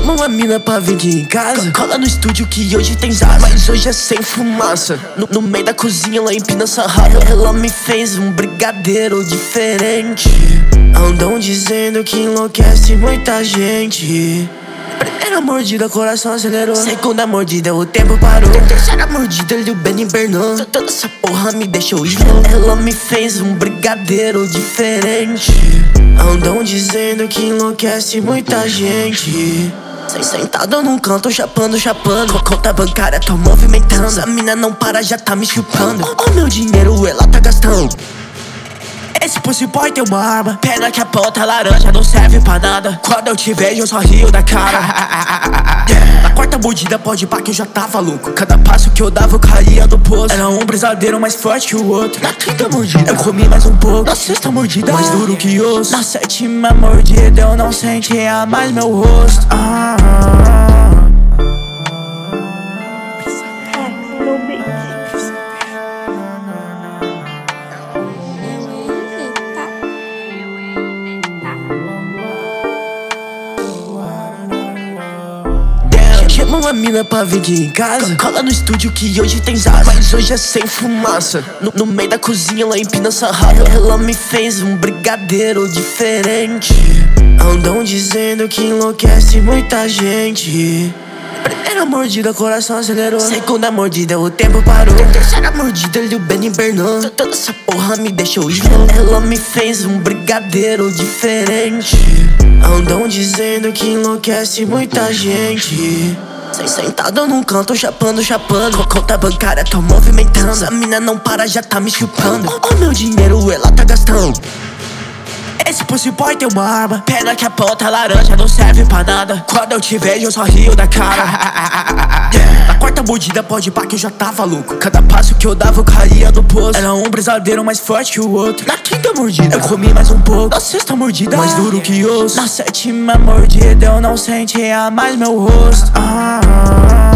Chama uma mina pra vir aqui em casa. Cola no estúdio que hoje tem zaza, mas hoje é sem fumaça. No meio da cozinha ela empina sarrada. Ela me fez um brigadeiro diferente. Andam dizendo que enlouquece muita gente. Primeira mordida, coração acelerou. Segunda mordida, o tempo parou. Terceira mordida, ele o Ben invernou. Toda essa porra me deixou ir. Ela me fez um brigadeiro diferente. Andam dizendo que enlouquece muita gente. Sentado num canto, chapando. Conta bancária, tô movimentando. Essa mina não para, já tá me chupando. O meu dinheiro ela tá gastando. Esse pussy boy tem uma arma. Pena que a ponta laranja não serve pra nada. Quando eu te vejo eu só rio da cara. Na quarta mordida pode pá que eu já tava louco. Cada passo que eu dava eu caía do poço. Era um brisadeiro mais forte que o outro. Na quinta mordida eu comi mais um pouco. Na sexta mordida mais duro que osso. Na sétima mordida eu não sentia mais meu rosto. Chama uma mina pra vir aqui em casa. Cola no estúdio que hoje tem zaza, mas hoje é sem fumaça. No meio da cozinha ela empina sarrada. Ela me fez um brigadeiro diferente. Andam dizendo que enlouquece muita gente. Primeira mordida, coração acelerou. Segunda mordida, o tempo parou. Terceira mordida, ele o Ben invernou. Toda essa porra me deixou ir. Ela me fez um brigadeiro diferente. Andam dizendo que enlouquece muita gente. Sentado num canto, chapando. Conta bancária, tô movimentando. Essa mina não para, já tá me chupando. O meu dinheiro ela tá gastando. Esse pussy boy tem uma arma. Pena que a ponta laranja não serve pra nada. Quando eu te vejo eu só rio da cara. Na quarta mordida pode pá que eu já tava louco. Cada passo que eu dava eu caía do poço. Era um brisadeiro mais forte que o outro. Na quinta mordida eu comi mais um pouco. Na sexta mordida mais duro que osso. Na sétima mordida eu não sentia mais meu rosto.